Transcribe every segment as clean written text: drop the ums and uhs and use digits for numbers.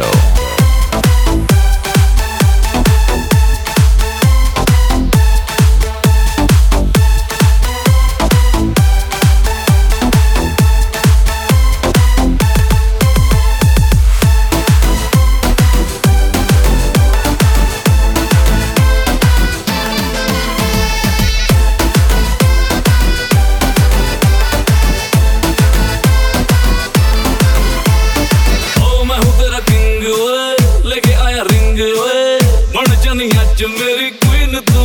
मेरी क्वीन तू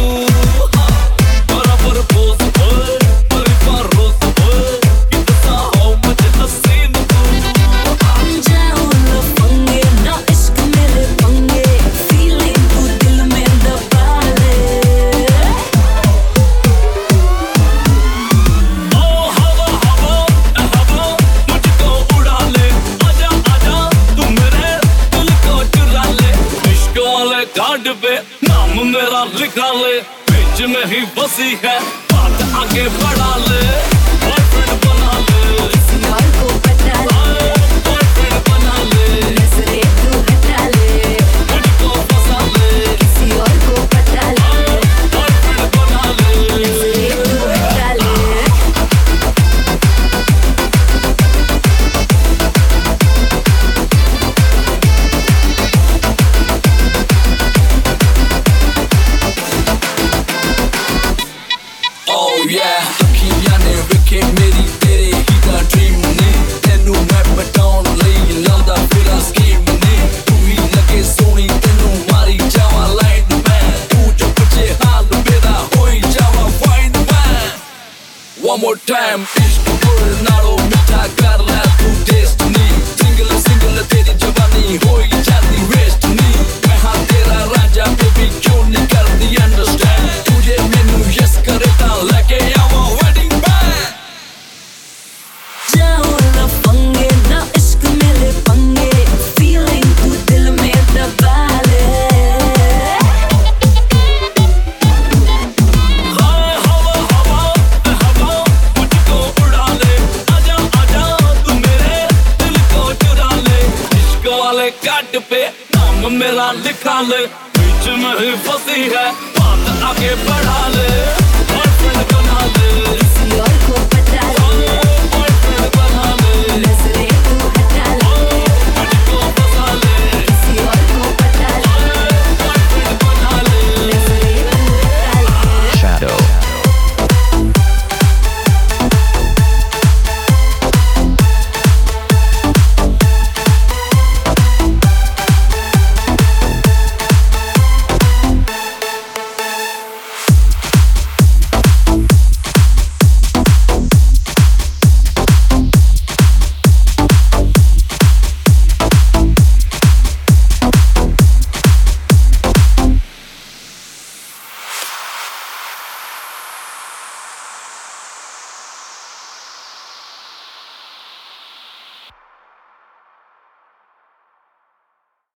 बराबर पोज ओए परिवार रोज ओए कितना हो मुझे हसीन तू जाओ ना पंगे ना इश्क मेरे पंगे फीलिंग तू दिल में दबा ले ओ हवा हवा हवा मुझको उड़ा ले आजा आजा तू मेरे दिल को चुरा ले इश्क वाले कार्ड पे नाम मेरा लिखा ले बीच में ही बसी है बात आगे बढ़ा ले बॉयफ्रेंड बना ले किसी और को पटा ले बॉयफ्रेंड बना ले नजरे तू हटा ले मुझको फंसा ले किसी और को पटा ले बॉयफ्रेंड बना ले नजरे तू हटा ले Oh yeah, अखियां ने वेखे मेरी तेरे ही दा ड्रीम ने तेनू मैं बटाउन लई लांदा फिरा स्कीम ने तू ही लगे सोनी तेनू मारी जावा लाइन मैं तू जो बचे हाल मेरा होई जावा फाइन मैं One more time इश्क कर नालो मिठा कर ले तू डेस्टिनी सिंगल सिंगल तेरी जवानी होई जाती वेस्ट नी मैं हां तेरा राजा बेबी क्यों नहीं करती अंडरस्टैंड तुझे मैनू यस करे ता लेके आवा वेडिंग बैंड जाओ ना पंगे ना इश्क मेरे पंगे फीलिंग तू दिल में दबा ले हाय हवा हवा हवा मुझको उड़ा ले आजा आजा तू मेरे दिल को चुरा ले इश्क वाले कार्ड पे नाम मेरा लिखा ले बीच में ही फंसी है बात आगे बढ़ा ले